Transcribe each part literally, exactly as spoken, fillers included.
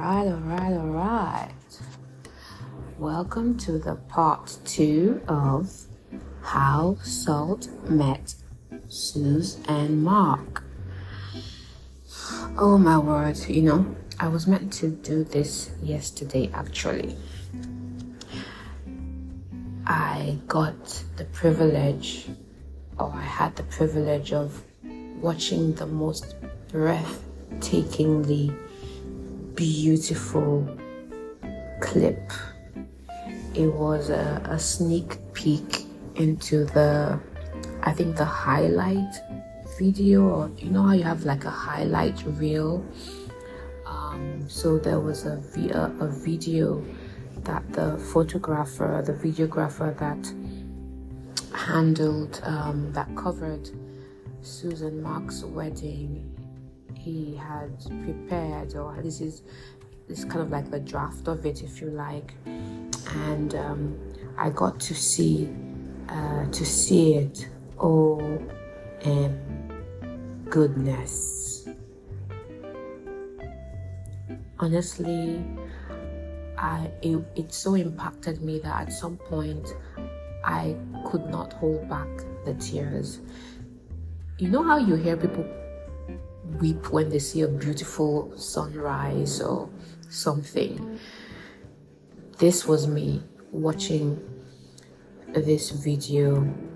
Alright, alright, alright. Welcome to the part two of How Salt Met Suze and Mark. Oh my word, you know, I was meant to do this yesterday actually. I got the privilege, or I had the privilege of watching the most breathtakingly beautiful clip. It was a, a sneak peek into the, I think the highlight video, or you know how you have like a highlight reel. Um, so there was a, a, a video that the photographer, the videographer that handled, um, that covered Suze and Mark's wedding, he had prepared, or this is this kind of like the draft of it, if you like, and um, I got to see uh, to see it. Oh, um, goodness! Honestly, I it, it so impacted me that at some point I could not hold back the tears. You know how you hear people weep when they see a beautiful sunrise or something? This was me watching this video,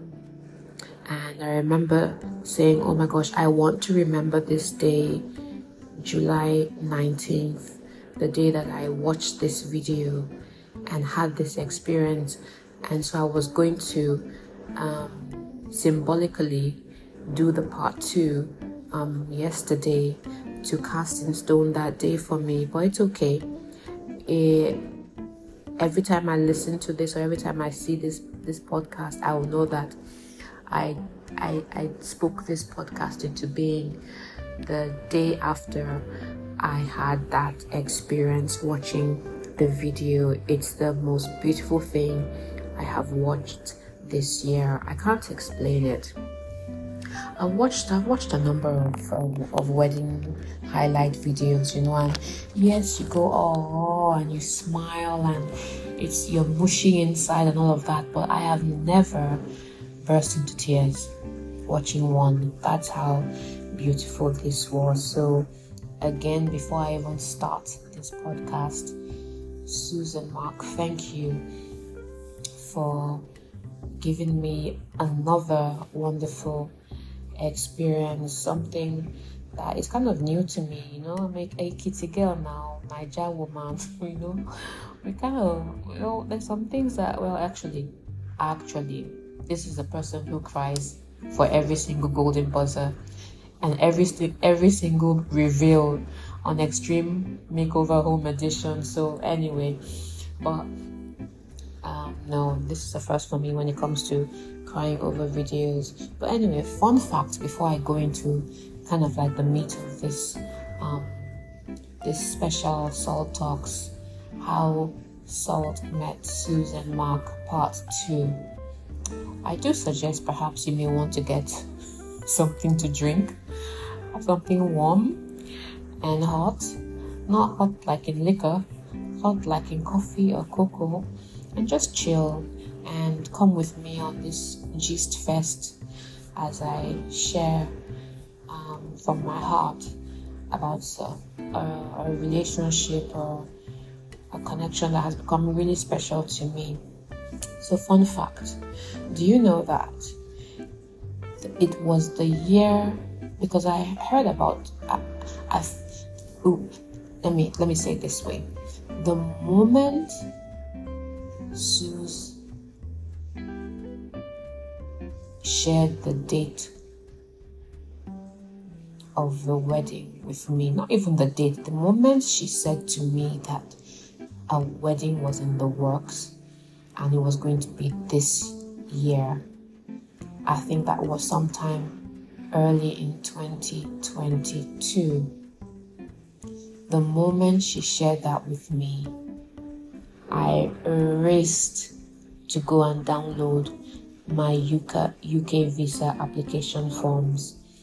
and I remember saying, oh my gosh, I want to remember this day, July nineteenth, the day that I watched this video and had this experience. And so I was going to um, symbolically do the part two um, yesterday to cast in stone that day for me, but it's okay. It, every time I listen to this, or every time I see this this podcast, I will know that I I, I spoke this podcast into being the day after I had that experience watching the video. It's the most beautiful thing I have watched this year. I can't explain it. I've watched I've watched a number of of, of wedding highlight videos, you know, and yes, you go oh and you smile and it's you're mushy inside and all of that, but I have never burst into tears watching one. That's how beautiful this was. So again, before I even start this podcast, Suze and Mark, thank you for giving me another wonderful experience, something that is kind of new to me, you know. I'm a, a kitty girl now, Naija woman, you know. We kind of, you know, there's some things that, well, actually, actually, this is a person who cries for every single golden buzzer and every every single reveal on Extreme Makeover Home Edition. So anyway, but um, no, this is the first for me when it comes to crying over videos. But anyway, fun fact before I go into kind of like the meat of this um this special Salt Talks, How Salt Met Suze and Mark part two. I do suggest perhaps you may want to get something to drink, something warm and hot, not hot like in liquor, hot like in coffee or cocoa, and just chill and come with me on this gist fest as I share um, from my heart about uh, a, a relationship or a connection that has become really special to me. So fun fact, do you know that it was the year, because I heard about I, I, ooh, let me let me say it this way, the moment Suze shared the date of the wedding with me, not even the date, the moment she said to me that a wedding was in the works and it was going to be this year, I think that was sometime early in twenty twenty-two. The moment she shared that with me, I raced to go and download my U K, U K visa application forms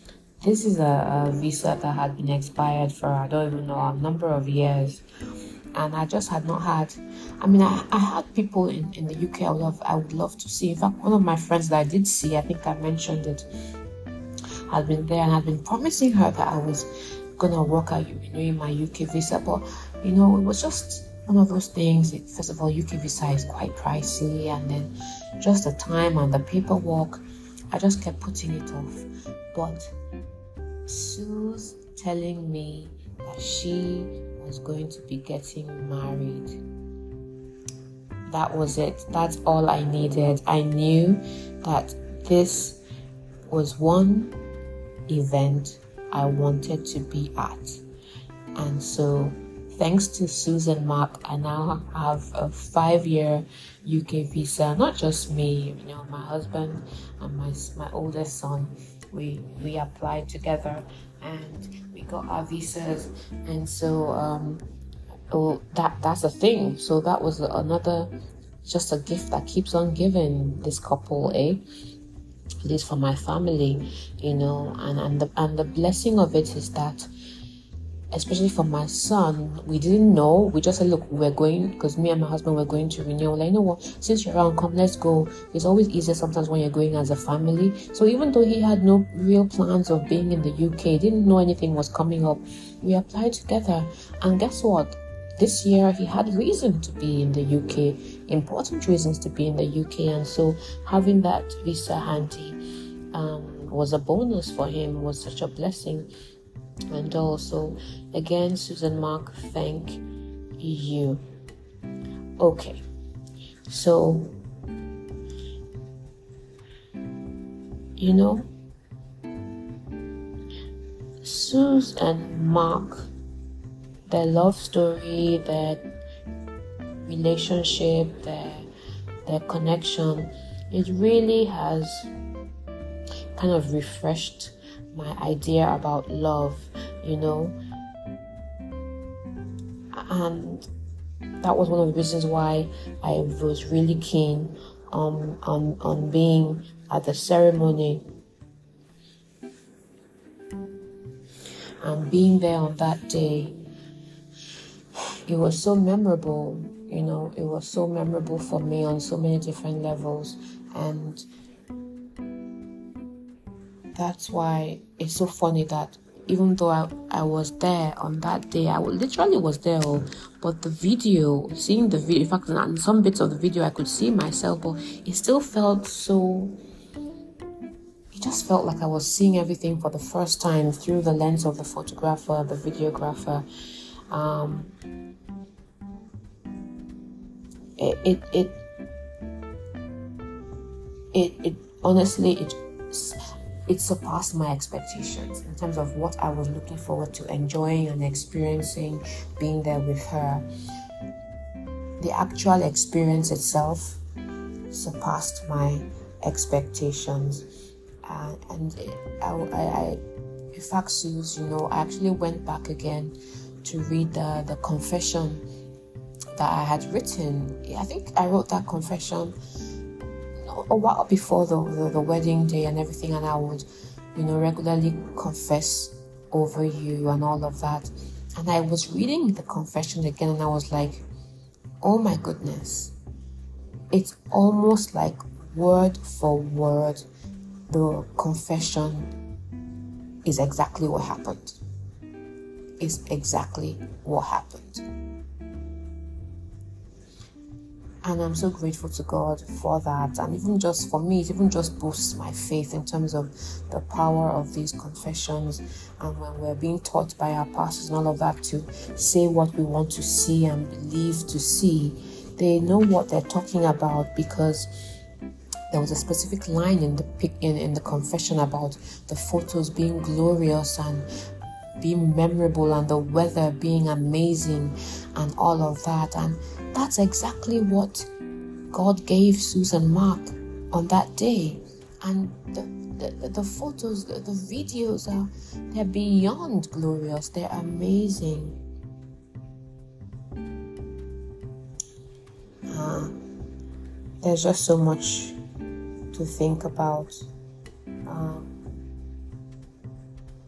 this is a, a visa that had been expired for, I don't even know, a number of years. And I just had not had, I mean, I, I had people in, in the U K I would, love, I would love to see. In fact, one of my friends that I did see, I think I mentioned it, had been there, and I'd been promising her that I was going to work out, renewing my U K visa. But, you know, it was just one of those things. It, first of all, U K visa is quite pricey, and then just the time and the paperwork, I just kept putting it off. But Sue's telling me that she was going to be getting married. That was it. That's all I needed. I knew that this was one event I wanted to be at. And so, thanks to Susan Mark, I now have a five-year U K visa. Not just me, you know, my husband and my my oldest son. We we applied together and we got our visas. And so, um, oh, that that's a thing. So that was another, just a gift that keeps on giving this couple, eh? At least for my family, you know. And and the and the blessing of it is that, especially for my son, we didn't know. We just said, look, we're going, because me and my husband were going to renew. Like, you know what, since you're around, come, let's go. It's always easier sometimes when you're going as a family. So even though he had no real plans of being in the U K, didn't know anything was coming up, we applied together. And guess what? This year, he had reason to be in the U K, important reasons to be in the U K. And so having that visa handy um, was a bonus for him, was such a blessing. And also, again, Susan Mark, thank you. Okay, so, you know, Suze and Mark, their love story, their relationship, their, their connection, it really has kind of refreshed my idea about love, you know. And that was one of the reasons why I was really keen um, on, on being at the ceremony and being there on that day. It was so memorable, you know, it was so memorable for me on so many different levels. And that's why it's so funny that even though I, I was there on that day, I literally was there, but the video, seeing the video, in fact, in some bits of the video I could see myself, but it still felt so, it just felt like I was seeing everything for the first time through the lens of the photographer, the videographer. Um, it, it, it, it, it honestly, it It surpassed my expectations in terms of what I was looking forward to enjoying and experiencing being there with her. The actual experience itself surpassed my expectations. Uh, and I, I, I, in fact, Suze, you know, I actually went back again to read the, the confession that I had written. I think I wrote that confession a while before the, the the wedding day and everything, and I would, you know, regularly confess over you and all of that. And I was reading the confession again, and I was like, oh my goodness, it's almost like word for word the confession is exactly what happened. Is exactly what happened. And I'm so grateful to God for that. And even just for me, it even just boosts my faith in terms of the power of these confessions. And when we're being taught by our pastors and all of that to say what we want to see and believe to see, they know what they're talking about, because there was a specific line in the in, in the confession about the photos being glorious and being memorable and the weather being amazing and all of that. And that's exactly what God gave Susan Mark on that day. And the, the, the photos, the, the videos are, they're beyond glorious. They're amazing. Uh, there's just so much to think about. Um,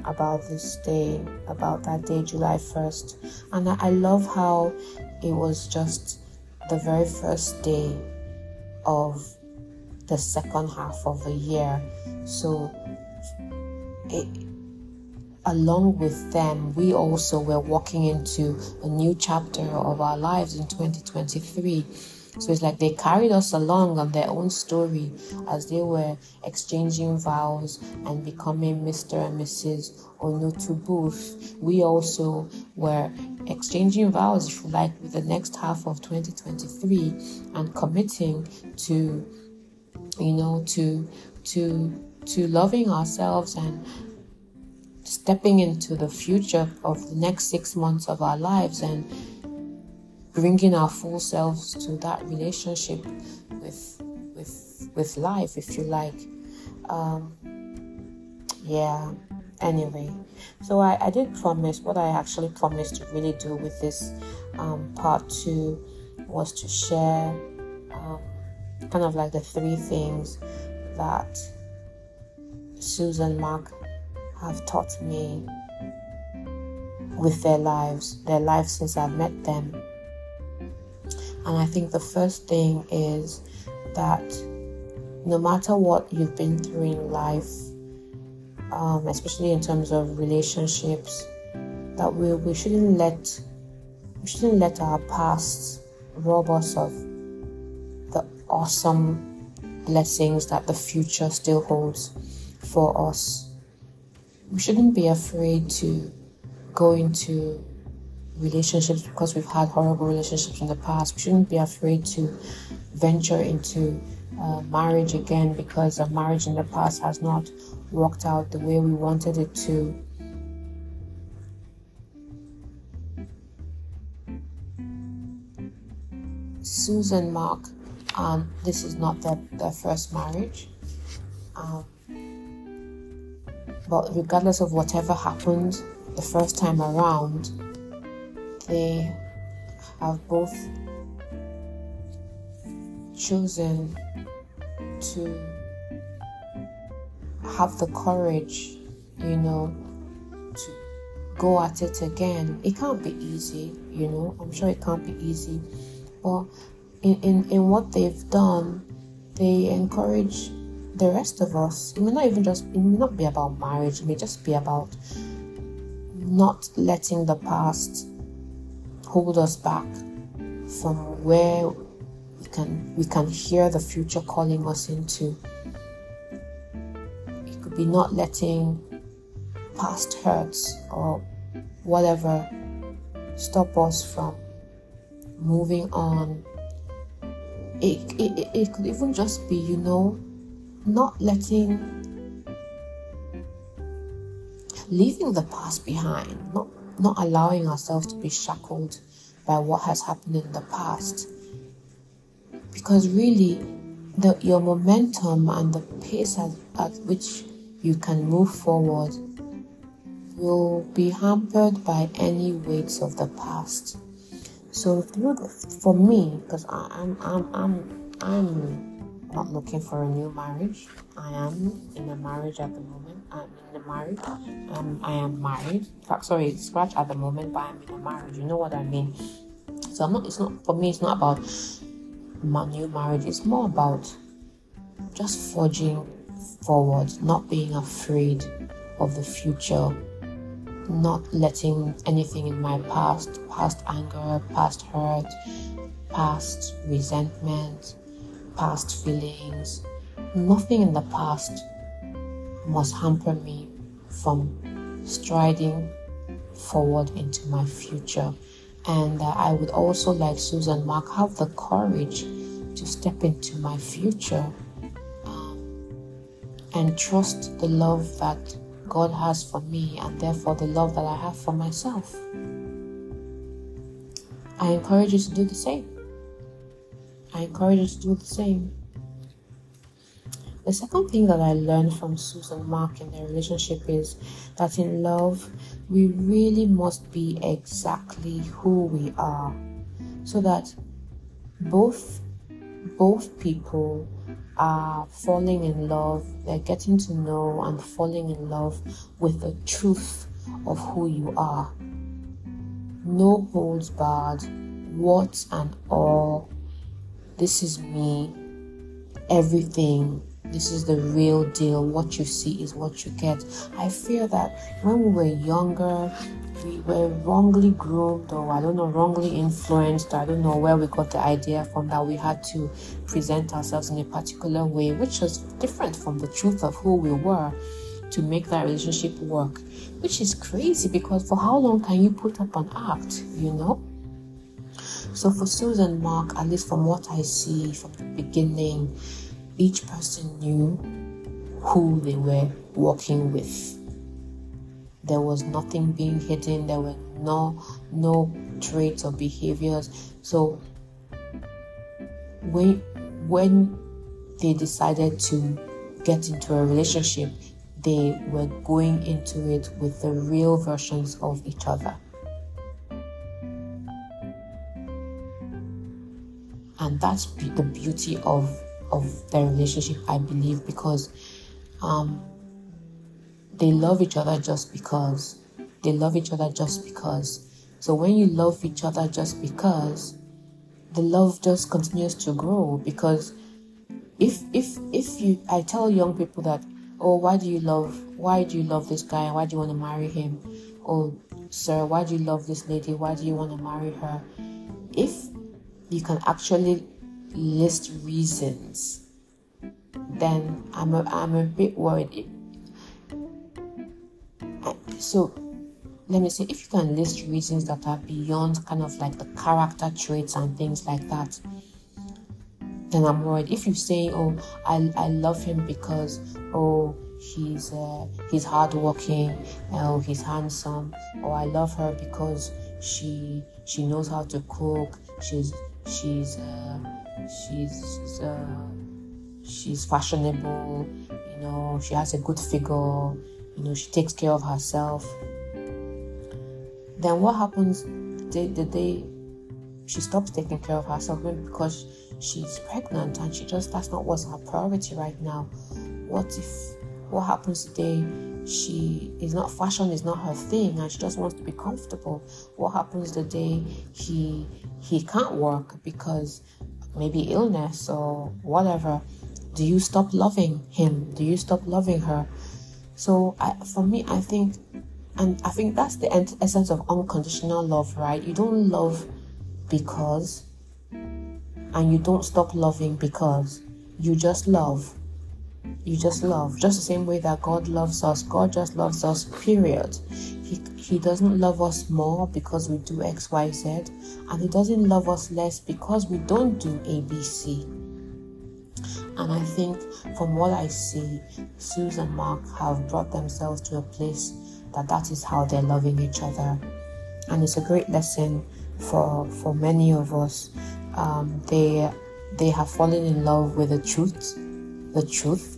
about this day, about that day, July first. And I, I love how it was just the very first day of the second half of the year. So it, along with them, we also were walking into a new chapter of our lives in twenty twenty-three. So it's like they carried us along on their own story as they were exchanging vows and becoming Mister and Missus Onutubuth. We also were exchanging vows, if you like, with the next half of twenty twenty-three and committing to, you know, to to to loving ourselves and stepping into the future of the next six months of our lives and bringing our full selves to that relationship with with with life, if you like. Um, yeah. Anyway, so I, I did promise. What I actually promised to really do with this um, part two was to share um, kind of like the three things that Susan Mark have taught me with their lives, their lives since I've met them. And I think the first thing is that no matter what you've been through in life, um, especially in terms of relationships, that we we shouldn't let we shouldn't let our past rob us of the awesome blessings that the future still holds for us. We shouldn't be afraid to go into relationships because we've had horrible relationships in the past. We shouldn't be afraid to venture into uh, marriage again because a marriage in the past has not worked out the way we wanted it to. Susan Mark, um, this is not their, their first marriage. Um, but regardless of whatever happened the first time around, they have both chosen to have the courage, you know, to go at it again. It can't be easy, you know, I'm sure it can't be easy, but in, in, in what they've done, they encourage the rest of us. It may not even just, it may not be about marriage, it may just be about not letting the past hold us back from where we can we can hear the future calling us into. It could be not letting past hurts or whatever stop us from moving on. It, it, it could even just be, you know, not letting, leaving the past behind, not not allowing ourselves to be shackled by what has happened in the past. Because really, the your momentum and the pace at, at which you can move forward will be hampered by any weights of the past. So through the, for me, because I'm I'm I'm I'm not looking for a new marriage. I am in a marriage at the moment. I'm in a marriage. Um, I am married. In fact, sorry, scratch at the moment, but I'm in a marriage. You know what I mean? So I'm not. It's not for me. It's not about my new marriage. It's more about just forging forward, not being afraid of the future, not letting anything in my past, past anger, past hurt, past resentment, past feelings, nothing in the past must hamper me from striding forward into my future. And uh, I would also, like Susan Mark, have the courage to step into my future um, and trust the love that God has for me, and therefore the love that I have for myself. I encourage you to do the same. I encourage you to do the same. The second thing that I learned from Susan Mark in their relationship is that in love, we really must be exactly who we are, so that both both people are falling in love, they're getting to know and falling in love with the truth of who you are. No holds barred, what and all. This is me, everything. This is the real deal. What you see is what you get. I fear that when we were younger, we were wrongly groomed, or I don't know, wrongly influenced. I don't know where we got the idea from, that we had to present ourselves in a particular way, which was different from the truth of who we were, to make that relationship work. Which is crazy, because for how long can you put up an act, you know? So for Susan and Mark, at least from what I see from the beginning, each person knew who they were working with. There was nothing being hidden. There were no no traits or behaviors. So when when they decided to get into a relationship, they were going into it with the real versions of each other. And that's the beauty of of their relationship, I believe, because um, they love each other just because. They love each other just because. So when you love each other just because, the love just continues to grow. Because if if if you, I tell young people that, oh, why do you love, why do you love this guy? Why do you want to marry him? Oh, sir, why do you love this lady? Why do you want to marry her? If you can actually list reasons, then I'm a, I'm a bit worried. So let me say, if you can list reasons that are beyond kind of like the character traits and things like that, then I'm worried. If you say, oh, I, I love him because, oh, he's uh, he's hardworking, oh, he's handsome, or I love her because she she knows how to cook, she's she's uh, she's she's, uh, she's fashionable, you know, she has a good figure, you know, she takes care of herself. Then what happens the, the day she stops taking care of herself? Maybe because she's pregnant and she just, that's not what's her priority right now. What if, what happens the day she is not, fashion is not her thing and she just wants to be comfortable? What happens the day he he can't work because maybe illness or whatever? Do you stop loving him? Do you stop loving her? So I, for me, I think, and I think that's the essence of unconditional love, right? You don't love because, and you don't stop loving because. You just love. You just love. Just the same way that God loves us. God just loves us, period. He, he doesn't love us more because we do X, Y, Z. And He doesn't love us less because we don't do A, B, C. And I think from what I see, Susan and Mark have brought themselves to a place that that is how they're loving each other. And it's a great lesson for for many of us. Um, they they have fallen in love with the truth, the truth.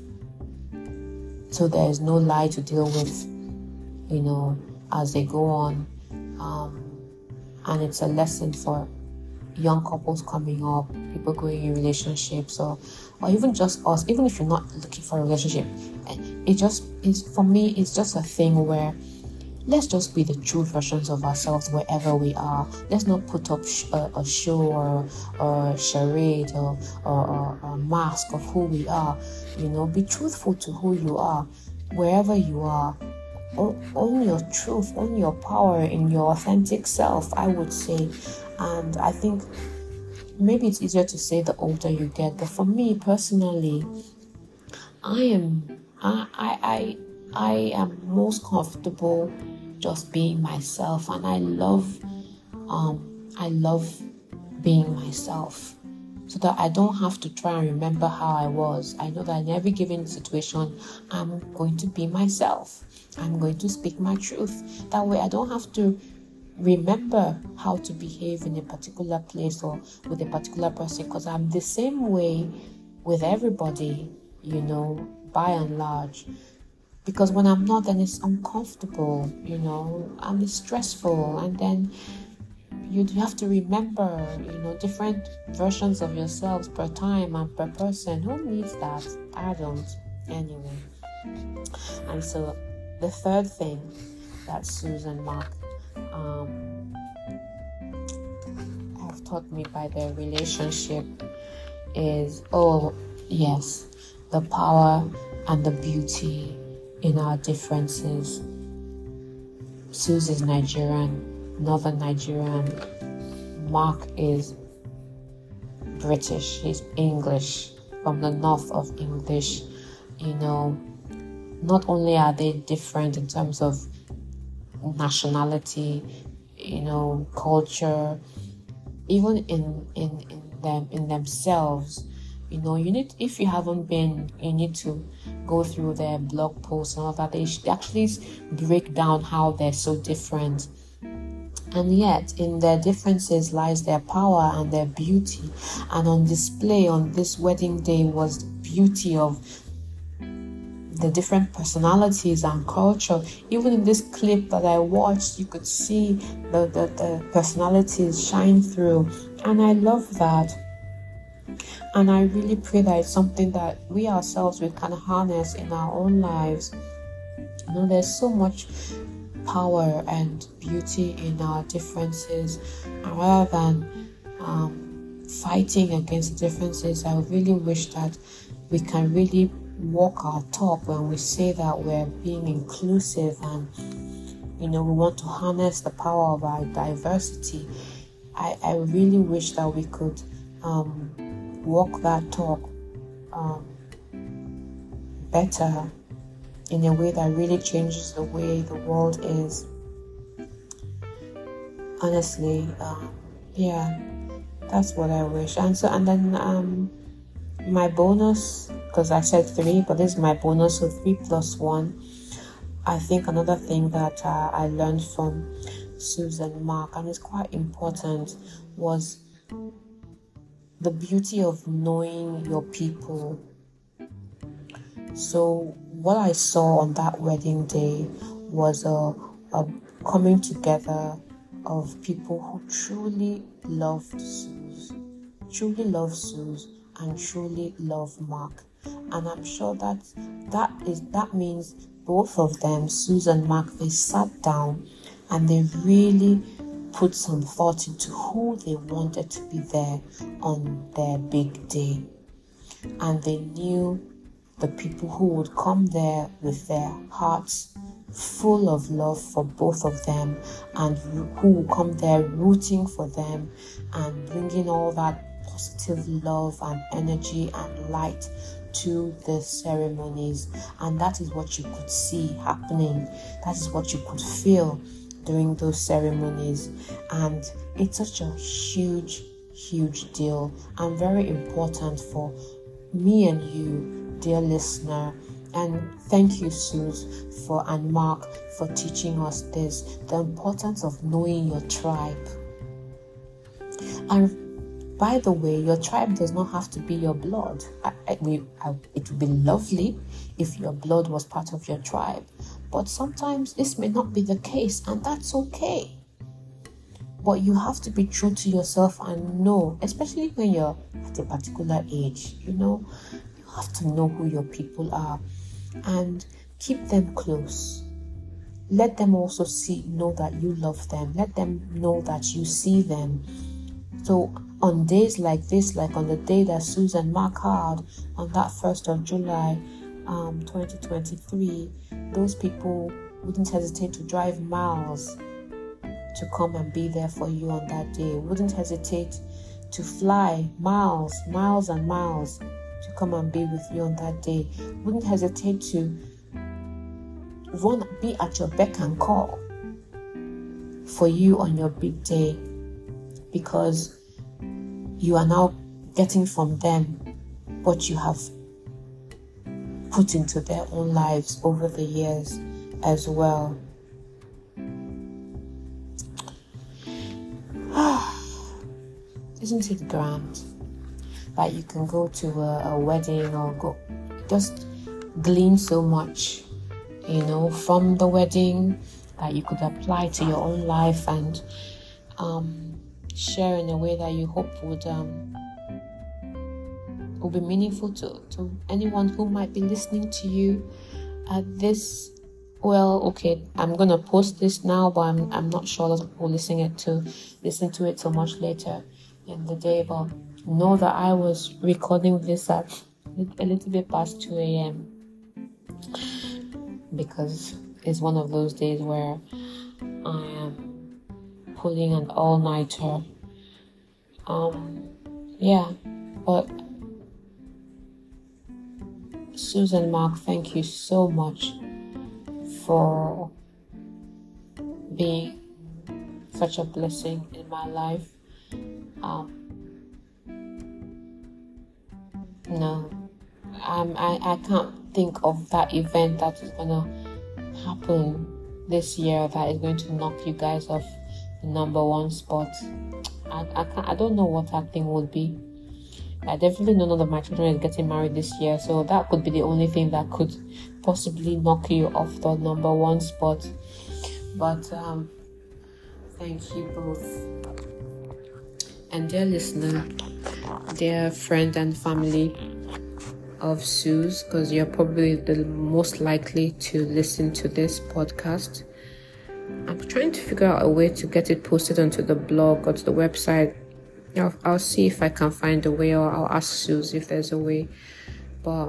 So there is no lie to deal with, you know, as they go on. Um, and it's a lesson for young couples coming up, people going in relationships, or or even just us, even if you're not looking for a relationship. It just is, for me, it's just a thing where let's just be the true versions of ourselves wherever we are. Let's not put up sh- a, a show or, or a charade or, or, or a mask of who we are. You know, be truthful to who you are wherever you are. Own your truth, own your power in your authentic self, I would say. And I think maybe it's easier to say the older you get, but for me personally, I am I I I, I am most comfortable just being myself, and I love um I love being myself, so that I don't have to try and remember how I was. I know that in every given situation, I'm going to be myself. I'm going to speak my truth. That way I don't have to remember how to behave in a particular place or with a particular person, because I'm the same way with everybody, you know, by and large. Because when I'm not, then it's uncomfortable, you know, and it's stressful, and then you have to remember, you know, different versions of yourselves per time and per person. Who needs that? I don't, anyway. And so the third thing that Susan Mark um, have taught me by their relationship is, oh yes, the power and the beauty in our differences. Suze is Nigerian, Northern Nigerian. Mark is British. He's English, from the north of English. You know, not only are they different in terms of nationality, you know, culture, even in in, in them in themselves. You know, you need, if you haven't been, you need to go through their blog posts and all that. They should actually break down how they're so different. And yet, in their differences lies their power and their beauty. And on display on this wedding day was the beauty of the different personalities and culture. Even in this clip that I watched, you could see the, the, the personalities shine through. And I love that. And I really pray that it's something that we ourselves we can harness in our own lives. You know, there's so much power and beauty in our differences. And rather than um, fighting against differences, I really wish that we can really walk our talk when we say that we're being inclusive and, you know, we want to harness the power of our diversity. I, I really wish that we could um, walk that talk um, better in a way that really changes the way the world is. Honestly, um, yeah, that's what I wish. And so, and then um, my bonus, because I said three, but this is my bonus, so three plus one. I think another thing that uh, I learned from Susan Mark, and it's quite important, was the beauty of knowing your people. So what I saw on that wedding day was a, a coming together of people who truly loved Suze, truly loved Suze, and truly love Mark. And I'm sure that that is that means both of them, Suze and Mark, they sat down and they really put some thought into who they wanted to be there on their big day. And they knew the people who would come there with their hearts full of love for both of them, and who would come there rooting for them and bringing all that positive love and energy and light to the ceremonies. And that is what you could see happening. That is what you could feel during those ceremonies. And it's such a huge, huge deal and very important for me and you, dear listener. And thank you, Suze, for and Mark, for teaching us this, the importance of knowing your tribe. And by the way, your tribe does not have to be your blood. I, I, we, I, it would be lovely if your blood was part of your tribe. But sometimes this may not be the case, and that's okay. But you have to be true to yourself and know, especially when you're at a particular age, you know, you have to know who your people are and keep them close. Let them also see, know that you love them. Let them know that you see them. So on days like this, like on the day that Suze and Mark had, on that first of July, um, twenty twenty-three, those people wouldn't hesitate to drive miles to come and be there for you on that day. Wouldn't hesitate to fly miles, miles and miles to come and be with you on that day. Wouldn't hesitate to run, be at your beck and call for you on your big day, because you are now getting from them what you have put into their own lives over the years as well. Isn't it grand that you can go to a, a wedding or go just glean so much, you know, from the wedding that you could apply to your own life and um, share in a way that you hope would um, will be meaningful to, to anyone who might be listening to you at this. Well, okay, I'm gonna post this now, but I'm I'm not sure that people listening it to listen to it so much later in the day. But know that I was recording this at a little bit past two a.m. because it's one of those days where I am pulling an all-nighter. Um, yeah, but Susan Mark, thank you so much for being such a blessing in my life. Um, no, um, I, I can't think of that event that is gonna happen this year that is going to knock you guys off the number one spot. I, I can't, I don't know what that thing would be. I definitely know none of my children is getting married this year, so that could be the only thing that could possibly knock you off the number one spot. But um, thank you both. And dear listener, dear friend and family of Suze, because you're probably the most likely to listen to this podcast, I'm trying to figure out a way to get it posted onto the blog or to the website. I'll, I'll see if I can find a way, or I'll ask Suze if there's a way. But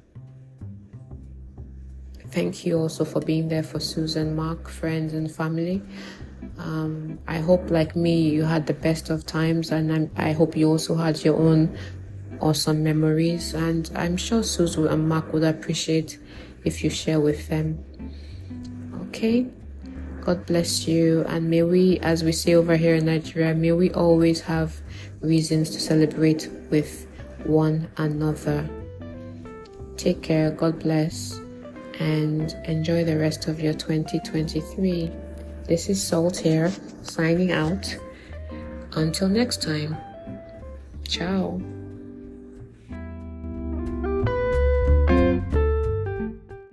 thank you also for being there for Suze and Mark, friends and family. Um, I hope, like me, you had the best of times, and I'm, I hope you also had your own awesome memories. And I'm sure Suze and Mark would appreciate if you share with them. Okay? God bless you, and may we, as we say over here in Nigeria, may we always have reasons to celebrate with one another. Take care, God bless, and enjoy the rest of your twenty twenty-three. This is Salt here, signing out. Until next time. Ciao.